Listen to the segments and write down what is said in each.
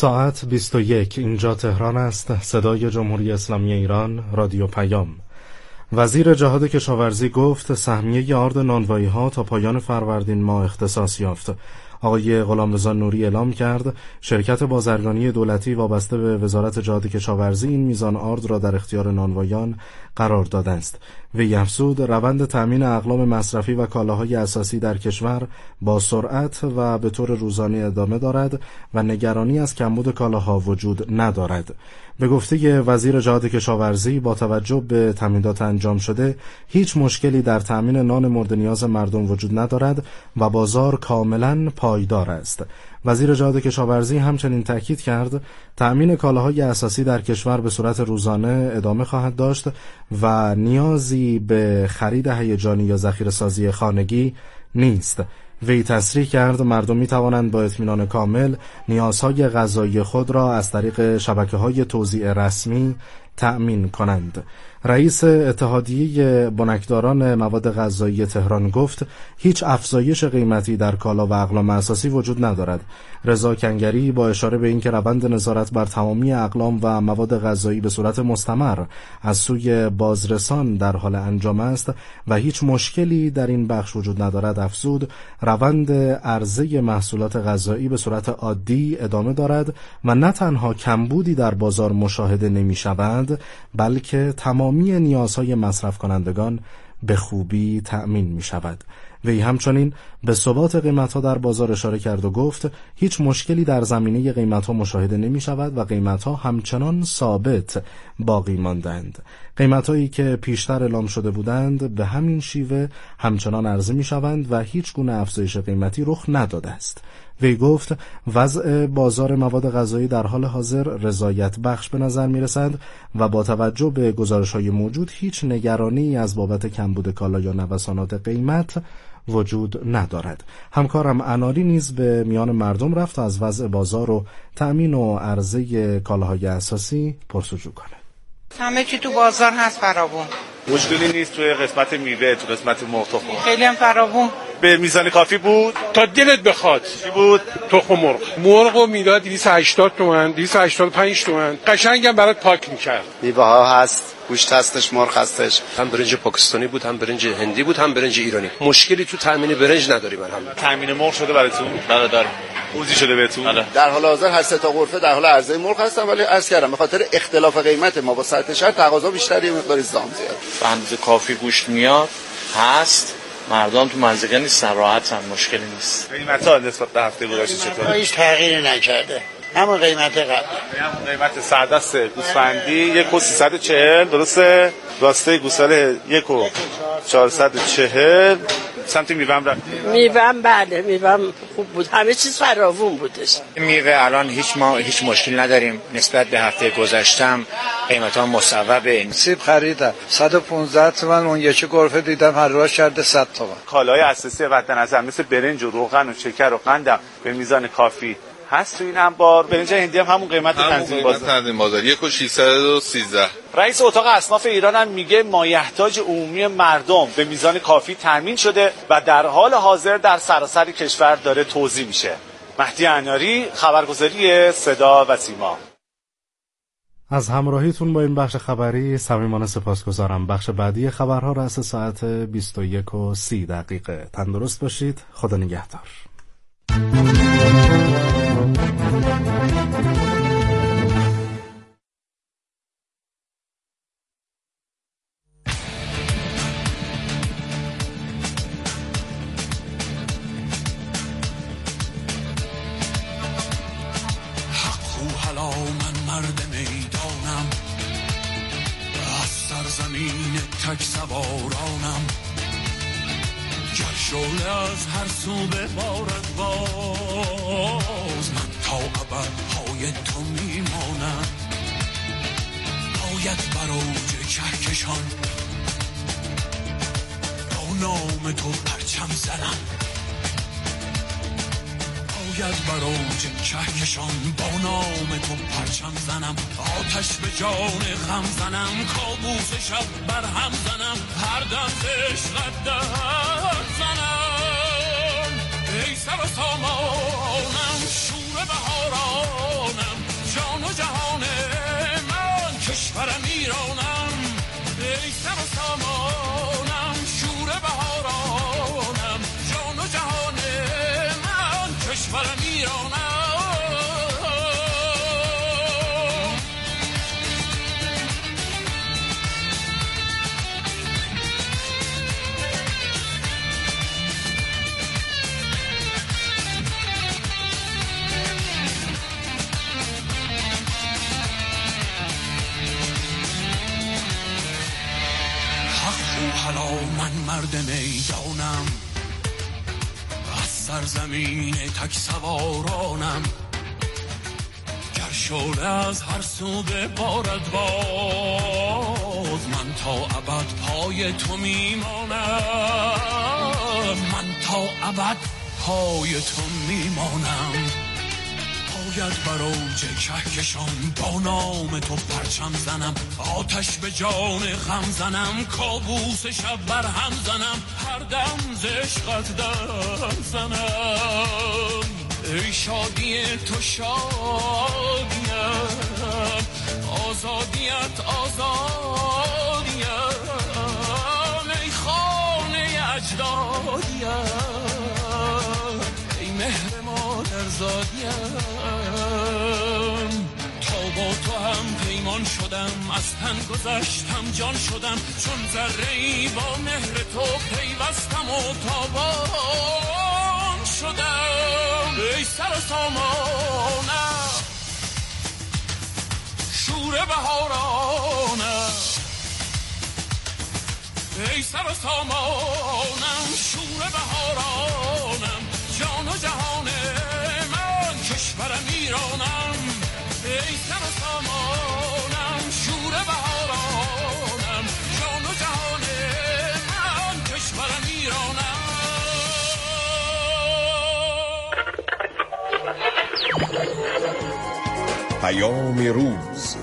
ساعت 21 اینجا تهران است. صدای جمهوری اسلامی ایران، رادیو پیام. وزیر جهاد کشاورزی گفت سهمیه آرد نانوایی‌ها تا پایان فروردین ماه اختصاص یافت. آقای غلامرضا نوری اعلام کرد شرکت بازرگانی دولتی وابسته به وزارت جهاد کشاورزی این میزان آرد را در اختیار نانوایان قرار داده است. وی افزود روند تامین اقلام مصرفی و کالاهای اساسی در کشور با سرعت و به طور روزانه ادامه دارد و نگرانی از کمبود کالاها وجود ندارد. به گفته وزیر جهاد کشاورزی با توجه به تامینات انجام شده هیچ مشکلی در تامین نان مورد نیاز مردم وجود ندارد و بازار کاملا پایدار است. وزیر جهاد کشاورزی همچنین تاکید کرد تأمین کالاهای اساسی در کشور به صورت روزانه ادامه خواهد داشت و نیازی به خرید هیجانی یا ذخیره‌سازی خانگی نیست. وی تصریح کرد مردم می توانند با اطمینان کامل نیازهای غذایی خود را از طریق شبکه‌های توزیع رسمی تأمین کنند. رئیس اتحادیه بنکداران مواد غذایی تهران گفت هیچ افزایش قیمتی در کالا و اقلام اساسی وجود ندارد. رضا کنگری با اشاره به اینکه روند نظارت بر تمامی اقلام و مواد غذایی به صورت مستمر از سوی بازرسان در حال انجام است و هیچ مشکلی در این بخش وجود ندارد افزود روند عرضه محصولات غذایی به صورت عادی ادامه دارد و نه تنها کمبودی در بازار مشاهده نمی شود بلکه تمامی نیازهای مصرف کنندگان به خوبی تأمین می شود. وی همچنین به ثبات قیمت‌ها در بازار اشاره کرد و گفت هیچ مشکلی در زمینه قیمت‌ها مشاهده نمی شود و قیمت‌ها همچنان ثابت باقی ماندند. قیمت‌هایی که پیشتر اعلام شده بودند به همین شیوه همچنان عرضه می شوند و هیچ گونه افزایش قیمتی رخ نداده است. وی گفت وضع بازار مواد غذایی در حال حاضر رضایت بخش به نظر می رسد و با توجه به گزارش‌های موجود هیچ نگرانی از بابت کمبود کالا یا نوسانات قیمت وجود ندارد. همکارم اناری نیز به میان مردم رفت و از وضع بازار و تأمین و عرضه کالاهای اساسی پرسجو کنه. همه چی تو بازار هست فراوون. مشکلی نیست توی قسمت میوه، تو قسمت مرغ تخم. خیلی هم فراوون. به میزان کافی بود تا دلت بخواد. چی بود؟ تخم مرغ. مرغو میداد 280 تومن، 285 تومن. قشنگم برات پاک میکرد. میوه ها هست، گوشت هستش، مرغ هستش. هم برنج پاکستانی بود، هم برنج هندی بود، هم برنج ایرانی. مشکلی تو تامین برنج نداریم الحمدلله. تامین مرغ شده براتون؟ بله داریم. اوزی شده بهتون؟ در حال حاضر هر سه تا غرفه در حال عرضه مرغ هستن ولی عرض کردم به خاطر اختلاف قیمت ما با سطح شهر تقاضا بیشتره یه مقدار زام زیاد. به اندازه کافی گوشت میاد هست. مردم تو منطقه نیستن، راحتن، مشکلی نیست. قیمت‌ها نسبت به هفته گذشته چطوره؟ هیچ تغییری نکرده. همون قیمت قبل. همون قیمت سردست گوسفندی 1340 درسته؟ راسته گوساله 1440. سمت میوه‌ام رفتیم. میوه‌ام بله، میوه‌ام خوب بود. همه چیز فراوون بودش. میوه الان هیچ مشکل نداریم. نسبت به هفته گذشتم قیمت‌ها مصوبه. سیب خریدم 115 تومن، اون یکی گرفه دیدم هر راش کرده 100 تومن. کالای اساسی وطن نظر مثل برنج و روغن و شکر و قندم به میزان کافی هست تو این انبار. برنج هندی هم همون قیمت تنظیم بازار 1613. رئیس اتاق اصناف ایران هم میگه مایحتاج عمومی مردم به میزان کافی تامین شده و در حال حاضر در سراسر کشور داره توزیع میشه. مهدی اناری، خبرگزاری صدا و سیما. از همراهیتون با این بخش خبری صمیمانه سپاسگزارم. بخش بعدی خبرها رأس ساعت 21:30. تندرست باشید. خدا نگهدار. تک سوارانم گر شعله از هر سو ببارد باز من تا ابد پای تو میمانم. باید بر اوج کهکشان با نام تو پرچم زنم. باید بر اوج کهکشان با نام تو پرچم زنم. آتش به جان غم زنم، کابوس شب بر هم زنم، هر دم عشقت دهد زنم. ای سر و سامانم، شور بهارانم، من مرد میدانم، از سرزمین تک سوارانم. گر شعله از هر سو ببارد باز، من تا ابد پای تو میمانم، من تا ابد پای تو میمانم. باید بر اوج کهکشان با نام تو پرچم زنم، آتش به جان غم زنم، کابوس شب بر هم زنم، هر دم ز عشقت در زنم. ای شادی تو شادیم، آزادیت آزادیم، ای خانه اجدادیم، ای مهر مادرزادیم. تا با تو هم پیمان شدم، از تن گذشتم جان شدم، چون ذره‌ای با مهر تو پیوستم و تابان شدم. ای سر و سامانم، شور بهارانم، ای سر و سامانم، شور بهارانم، جان و جهان من، کشورم ایرانم. ای سر و سامانم، شور بهارانم، جان و جهان من، کشورم ایرانم. پیام روز.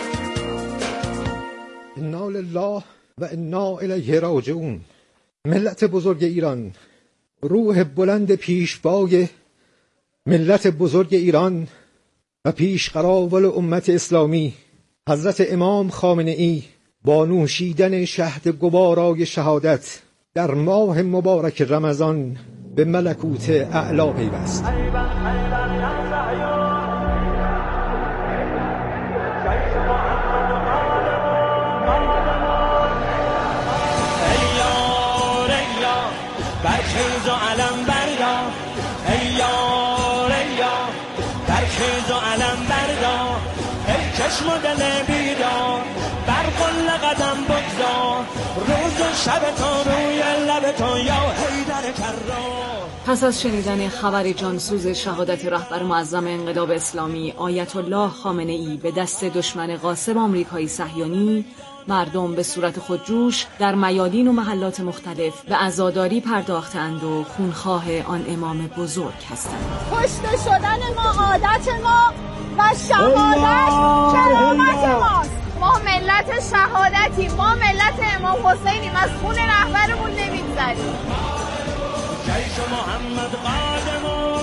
انا لله و انا الیه راجعون. ملت بزرگ ایران، روح بلند پیشوای ملت بزرگ ایران و پیشقراول امت اسلامی حضرت امام خامنه ای با نوشیدن شهد گوارای شهادت در ماه مبارک رمضان به ملکوت اعلی پیوست. برخیز و علم بردار، ای یار ای یار، برخیز و علم بردار، ای چشم و دل بیدار، بر قل قدم بگذار، روز و شب تا روی لب تو یا حیدر کرار. پس از شنیدن خبر جانسوز شهادت رهبر معظم انقلاب اسلامی آیت الله خامنه ای به دست دشمن غاصب آمریکایی صهیونی، مردم به صورت خودجوش در میادین و محلات مختلف به عزاداری پرداختند و خونخواه آن امام بزرگ هستند. کشته شدن ما عادت ما و شهادت کرامت ماست. ما ملت شهادتیم، ما ملت امام حسینیم، از خون رهبرمون نمیگذریم. جیش محمد قادمون،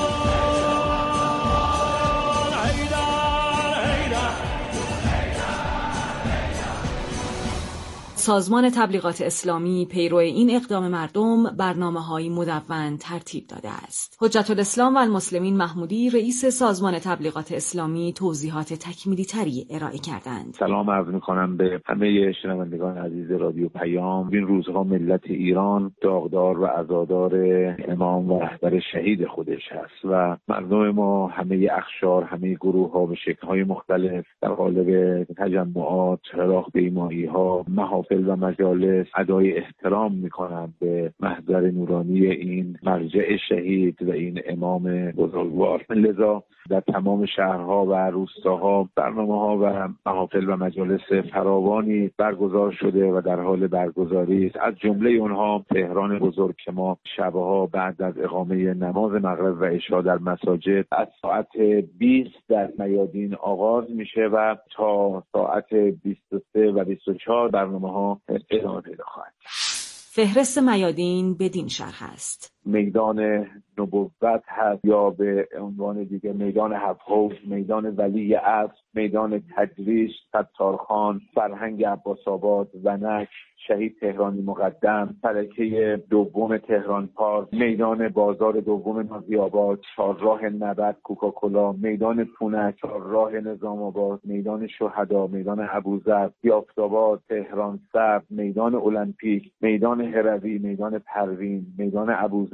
سازمان تبلیغات اسلامی پیرو این اقدام مردم برنامه‌های مدون ترتیب داده است. حجت الاسلام و المسلمین محمودی رئیس سازمان تبلیغات اسلامی توضیحات تکمیلی تری ارائه کردند. سلام عرض می‌کنم به همه شنوندگان عزیز رادیو پیام. این روزها ملت ایران داغدار و عزادار امام و رهبر شهید خودش هست و مردم ما همه اقشار، همه گروه‌ها به شکل‌های مختلف در قالب تجمعات، راهپیمایی‌ها، محافل و مجالس ادای احترام میکنند به محضر نورانی این مرجع شهید و این امام بزرگوار. لذا در تمام شهرها و روستاها برنامه‌ها و محافل و مجالس فراوانی برگزار شده و در حال برگزاری است. از جمله اونها تهران بزرگ که ما شبها بعد از اقامه نماز مغرب و عشا در مساجد از ساعت 20 در میادین آغاز میشه و تا ساعت 23 و 24 برنامه‌ها ادامه پیدا خواهد. فهرست میادین بدین شرح است: میدان نبوت هست یا به عنوان دیگه میدان حفظ، میدان ولی عصر، میدان تدریس، ستارخان، فرهنگ عباس‌آباد، ونک، شهید تهرانی مقدم، فلکه دوم تهران پارک، میدان بازار دوم نازی‌آباد، چهارراه نبرد کوکاکولا، میدان پونک، چهارراه نظام آباد، میدان شهدا، میدان ابوذر، یافت‌آباد، تهران سبز، میدان المپیک، میدان هروی، میدان پروین، میدان ابوذر،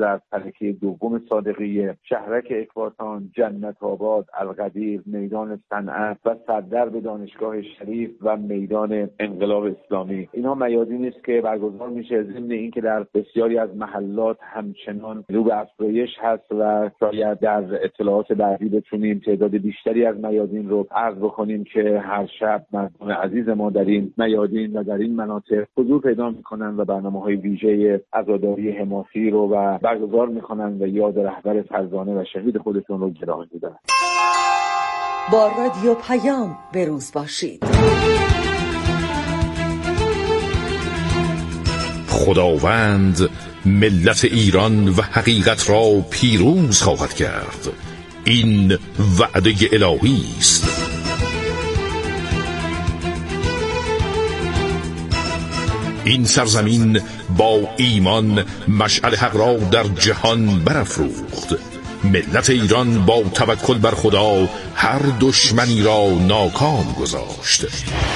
از فلکه دوم صادقیه، شهرک اکباتان، جنت آباد، القدیر، میدان صنعت و صدر دانشگاه شریف و میدان انقلاب اسلامی. اینا میادینی است که برگزار میشه ضمن اینکه در بسیاری از محلات همچنان رو به افزایش هست و شاید در اطلاعات بعدی بتونیم تعداد بیشتری از میادین رو عرض بکنیم که هر شب مردم عزیز ما در این میادین و در این مناطق حضور پیدا میکنن و برنامه‌های ویژه عزاداری حماسی رو و برگزار میکنن و یاد رهبر فرزانه و شهید خودشون رو گرامی میدارن. با رادیو پیام بروز باشید. خداوند ملت ایران و حقیقت را پیروز خواهد کرد. این وعده الهی است. این سرزمین با ایمان مشعل حق را در جهان برافروخت. ملت ایران با توکل بر خدا هر دشمنی را ناکام گذاشت.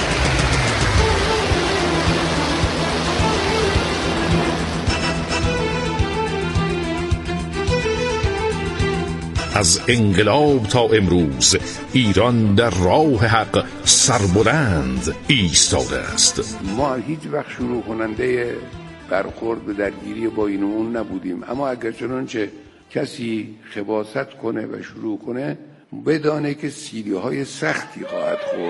از انقلاب تا امروز ایران در راه حق سربلند ایستاده است. ما هیچ وقت شروع کننده برخورد به درگیری با این و اون نبودیم، اما اگر چنانچه کسی خباثت کنه و شروع کنه بدانه که سیلی‌های سختی خواهد خورد.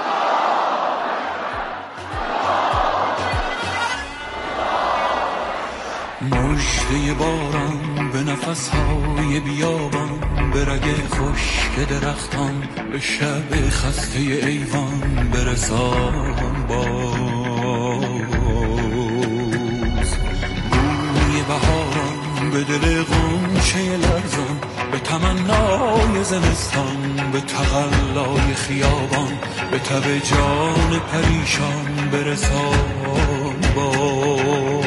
مژده باران به نفسهای بیابان، به رگ خشک درختان، به شب خسته ایوان برسان باز. بوی بهاران به دل غنچه لرزان، به تمنای زمستان، به تقلای خیابان، به تب جان پریشان برسان باز.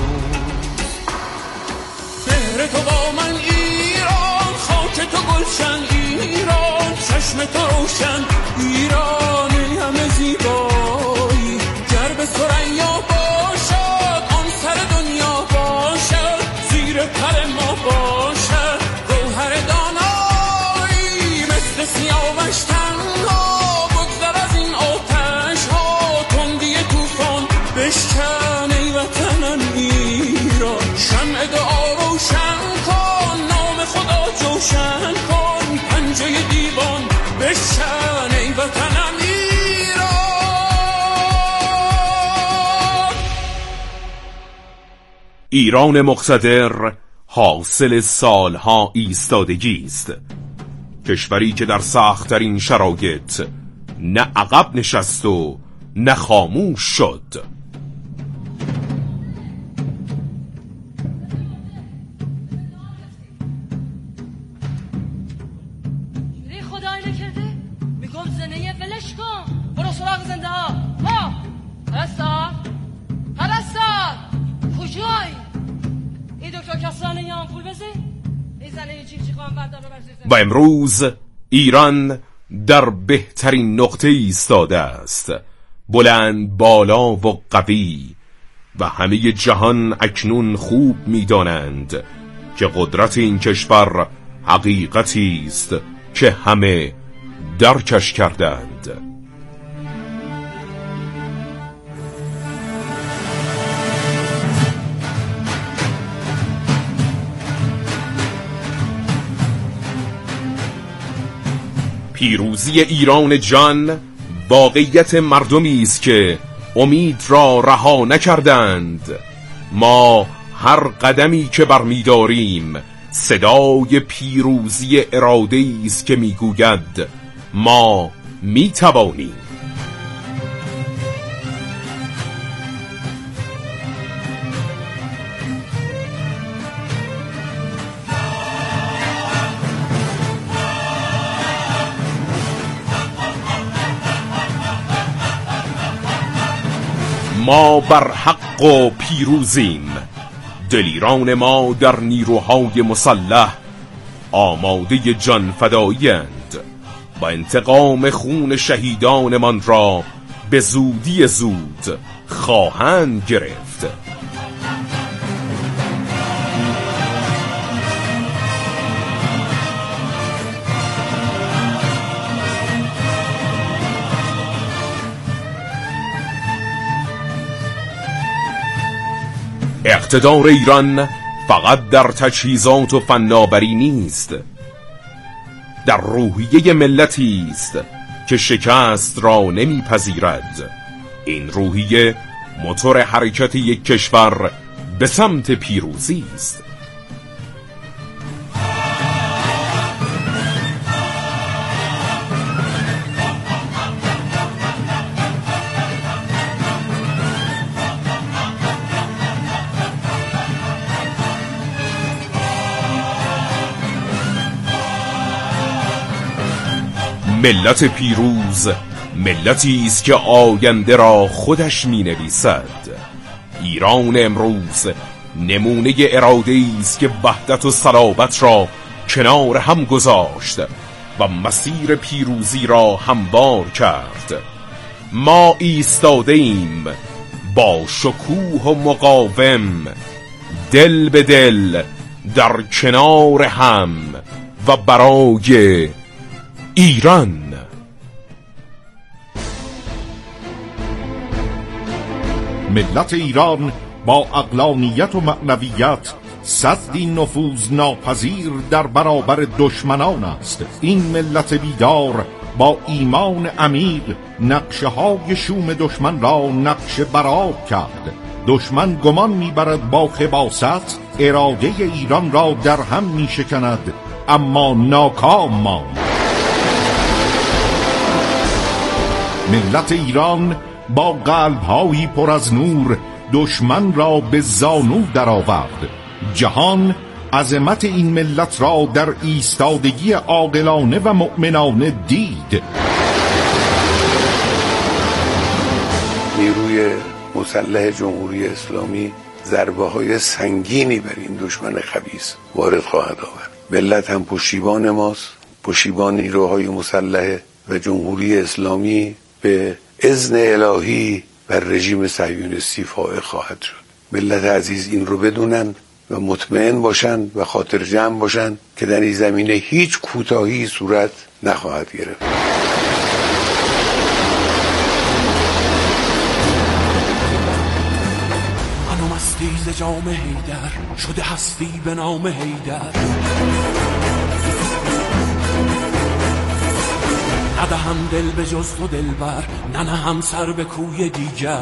تو با من ایران، خاک تو گلشن ایران، چشم تو روشن ایران، همه زیبایی گر به ثریا باشد، آن سر دنیا باشد، زیر پر ما باشد گوهر دانایی، مثل سیاوش تنها بگذر از این آتش ها، تندی طوفان بشکن ای وطنم ایران، شمع دعا روشن کن، نام خدا جوشن کن، پنجه دیوان بشکن ای وطنم ایران. ایران مقتدر حاصل سالها ایستادگی است. کشوری که در سخت‌ترین شرایط نه عقب نشست و نه خاموش شد. و امروز ایران در بهترین نقطه ایستاده است، بلند بالا و قوی، و همه جهان اکنون خوب می‌دانند که قدرت این کشور حقیقتی است که همه درکش کردند. پیروزی ایران جان واقعیت مردمی است که امید را رها نکردند. ما هر قدمی که برمی‌داریم صدای پیروزی اراده است که میگوید ما میتوانیم. ما بر حق و پیروزیم. دلیران ما در نیروهای مسلح آماده جان فدایی‌اند و انتقام خون شهیدانمان را به زودی زود خواهند گرفت. اقتدار ایران فقط در تجهیزات و فناوری نیست، در روحیه ملتی است که شکست را نمیپذیرد. این روحیه موتور حرکت یک کشور به سمت پیروزی است. ملت پیروز ملتی است که آینده را خودش می نویسد. ایران امروز نمونه اراده است که وحدت و صلابت را کنار هم گذاشت و مسیر پیروزی را هموار کرد. ما ایستاده ایم با شکوه و مقاوم، دل به دل در کنار هم و برای ایران. ملت ایران با عقلانیت و معنویت سدی نفوذ ناپذیر در برابر دشمنان است. این ملت بیدار با ایمان عمیق نقشه های شوم دشمن را نقشه برآب کرد. دشمن گمان میبرد با خباثت اراده ایران را در هم میشکند، اما ناکام ماند. ملت ایران با قلب‌هایی پر از نور دشمن را به زانو درآورد. جهان عظمت این ملت را در ایستادگی عاقلانه و مؤمنانه دید. نیروی مسلح جمهوری اسلامی ضربه‌های سنگینی بر این دشمن خبیث وارد خواهد آورد. ملت هم پشتیبان ماست، پشتیبان نیروهای مسلح و جمهوری اسلامی به اذن الهی بر رژیم صهیونیستی فائق خواهد شد. ملت عزیز این رو بدونن و مطمئن باشن و خاطر جمع باشن که در این زمینه هیچ کوتاهی صورت نخواهد گرفت. منو مستی ز جام حیدر شده هستی به نام حیدر، ندهم دل به جز تو دلبر، ننهم سر به کوی دیگر،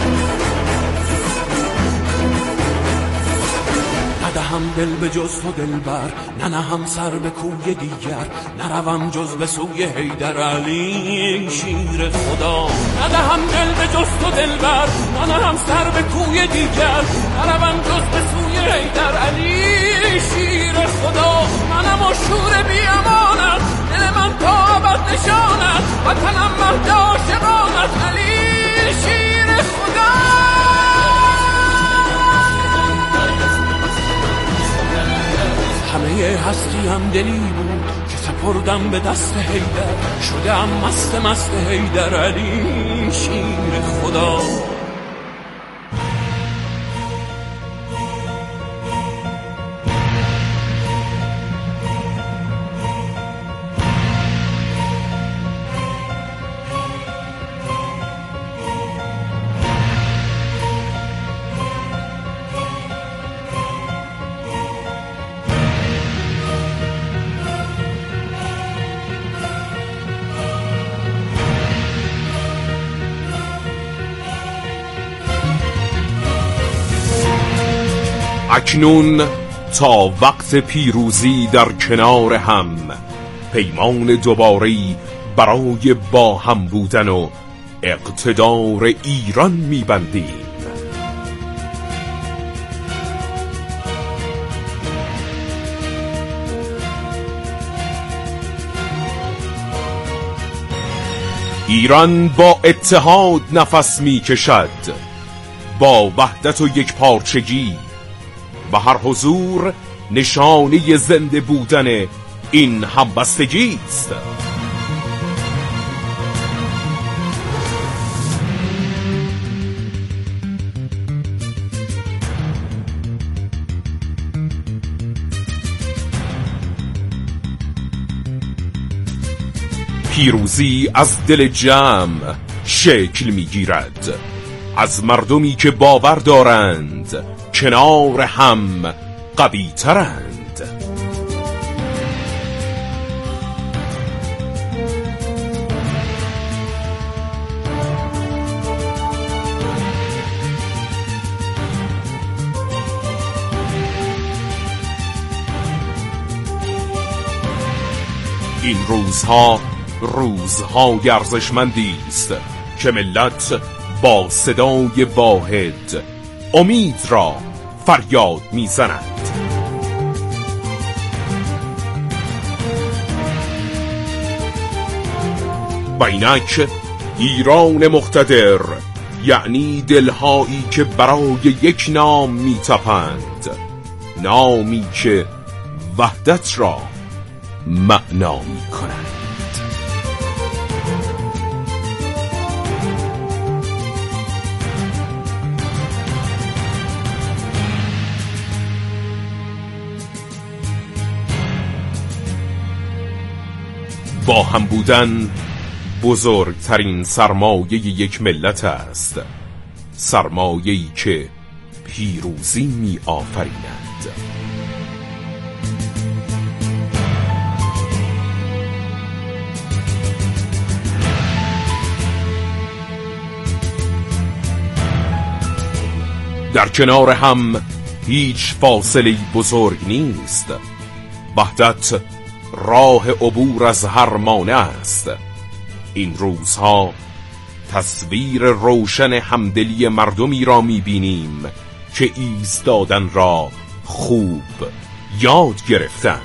ندهم دل به جز تو دلبر، ننهم سر به کوی دیگر، نروم جز به سوی حیدر علی شیر خدا. ندهم دل به جز تو دلبر، ننهم سر به کوی دیگر، نروم جز به سوی حیدر علی شیر خدا. منم و شور بی امانت، دل من تا ابد نشانت، وطنم مهد عاشقانت علی شیر خدا. همه هستی هم دلی بود که سپردم به دست حیدر، شدم مست مست حیدر علی شیر خدا. اکنون تا وقت پیروزی در کنار هم پیمان دوباری برای با هم بودن و اقتدار ایران می‌بندیم. ایران با اتحاد نفس می‌کشد، با وحدت و یکپارچگی و هر حضور نشانه زنده بودن این همبستگی است. پیروزی از دل جمع شکل می‌گیرد، از مردمی که باور دارند کنار هم قوی ترند. این روزهای ارزشمندی است که ملت با صدای واحد امید را فریاد میزند. و اینک ایران مقتدر، یعنی دلهایی که برای یک نام میتپند، نامی که وحدت را معنا میکنند. با هم بودن بزرگترین سرمایه یک ملت است، سرمایه‌ای که پیروزی می آفریند. در کنار هم هیچ فاصله بزرگ نیست. وحدت راه عبور از هر مانع است. این روزها تصویر روشن همدلی مردمی را می‌بینیم که ایستادن را خوب یاد گرفتند.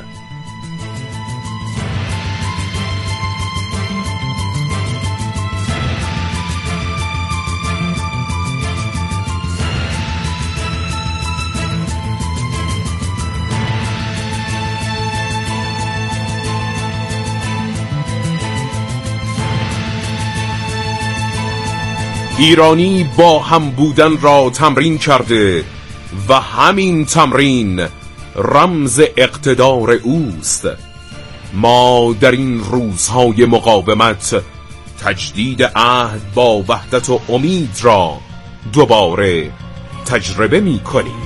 ایرانی با هم بودن را تمرین کرده و همین تمرین رمز اقتدار اوست. ما در این روزهای مقاومت تجدید عهد با وحدت و امید را دوباره تجربه می کنیم.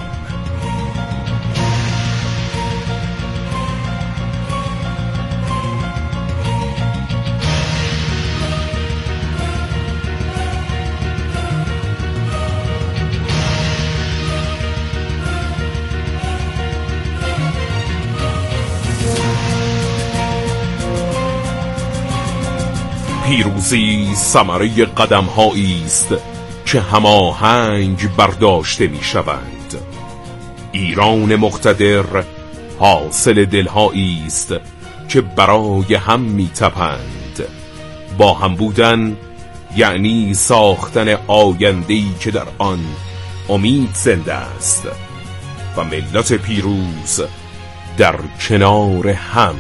پیروزی ثمره قدم‌هایی است که هماهنگ برداشته می‌شوند. ایران مقتدر حاصل دل‌هایی است که برای هم می‌تپند. با هم بودن یعنی ساختن آینده‌ای که در آن امید زنده است و ملت پیروز در کنار هم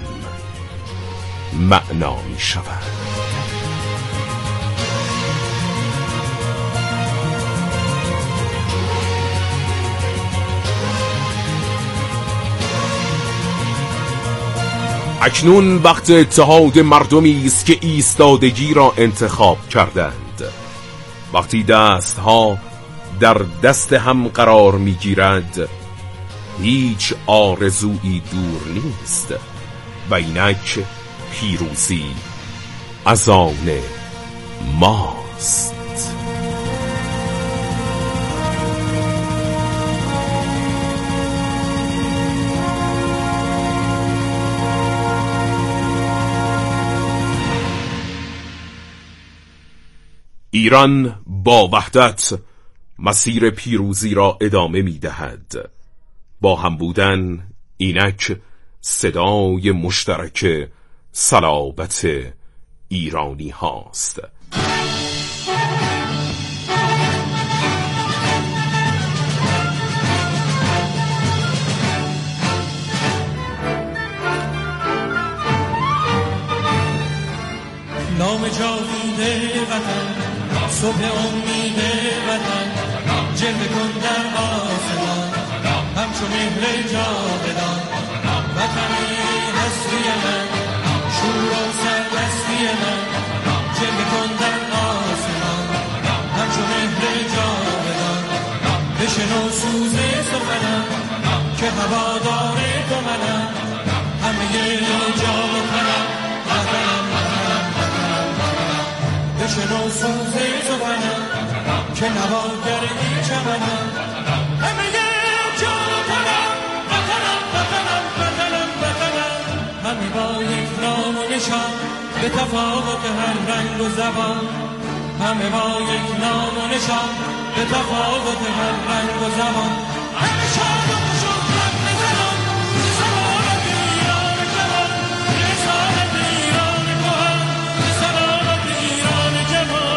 معنا می‌شود. اکنون وقت اتحاد مردمی است که ایستادگی را انتخاب کردند. وقتی دستها در دست هم قرار میگیرد هیچ آرزویی دور نیست و اینک پیروزی از آن ماست. ایران با وحدت مسیر پیروزی را ادامه می دهد. با هم بودن اینک صدای مشترک صلابت ایرانی هاست. نام جاوید وطن، صبح امید وطن، جلوه کن در آسمان همچو مهر جاودان. وطن هستی من، شور و سربستی من، جلوه کن در آسمان همچو مهر جاودان. بشنو سوز هوادار تو منم، همه جا و تنم وطنم وطنم وطنم وطنم. بشنو سوز زبانم که نواگر این چمنم، همه جا و تنم وطنم وطنم وطنم وطنم. همه با یک نام و نشان به تفاوت هر رنگ و زبان، همه با یک نام و نشان به تفاوت هر رنگ و زبان. همه شاد و خوشوقت نزنان سلامت ایران جوان، رسالت ایران کهن، سلامت ایران جوان.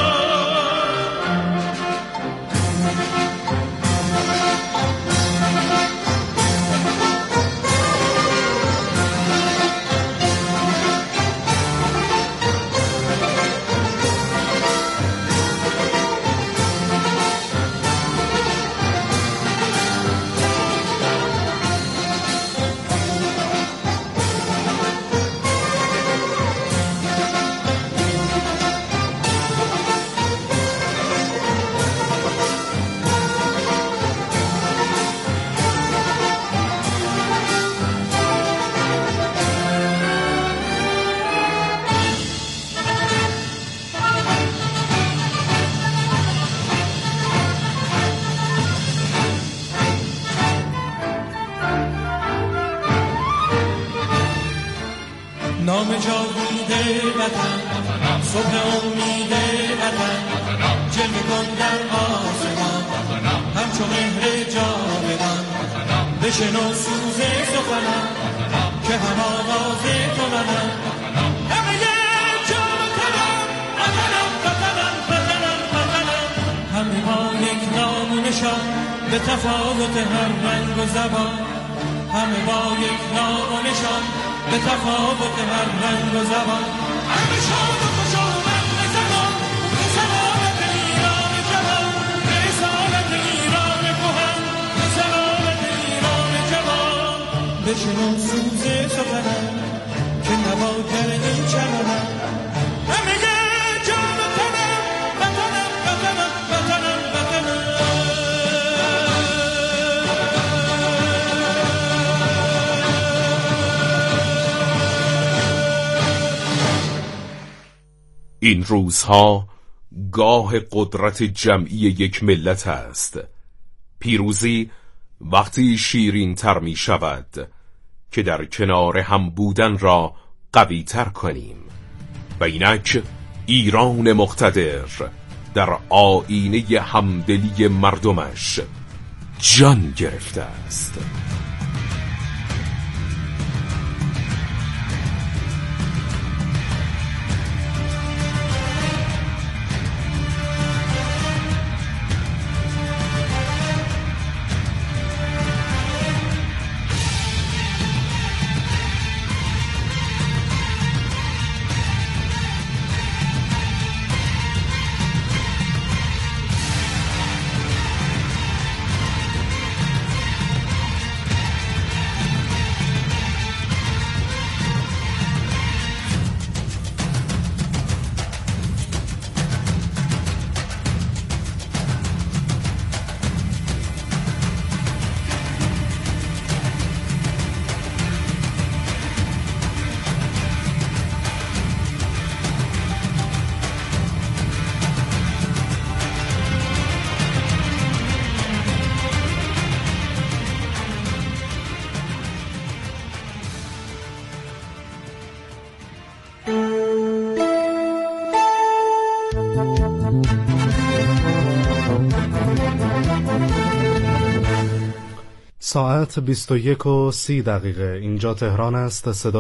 نام جاوید وطن، صبح امید وطن، جلوه کن در آسمان همچو مهر جاودان. بشنو سوز سخنم که هم آواز تو منم، همه جا و تنم وطنم وطنم وطنم وطنم. همه با یک نام و نشان به تفاوت هر رنگ و زبان، همه با یک نام و نشان به تفاوت هر رنگ و زبان. همه شاد و خوش آمد به زمان، سلامت ایران جوان، رسالت ایران کهن، سلامت ایران جوان. بشنو سوز سخنم که نواگر این چمنم، همه جا و تنم وطنم وطنم وطنم وطنم. این روزها گاه قدرت جمعی یک ملت است. پیروزی وقتی شیرین تر می شود که در کنار هم بودن را قوی تر کنیم. و اینک ایران مقتدر در آیینه همدلی مردمش جان گرفته است. ساعت 21:30 اینجا تهران است. صدا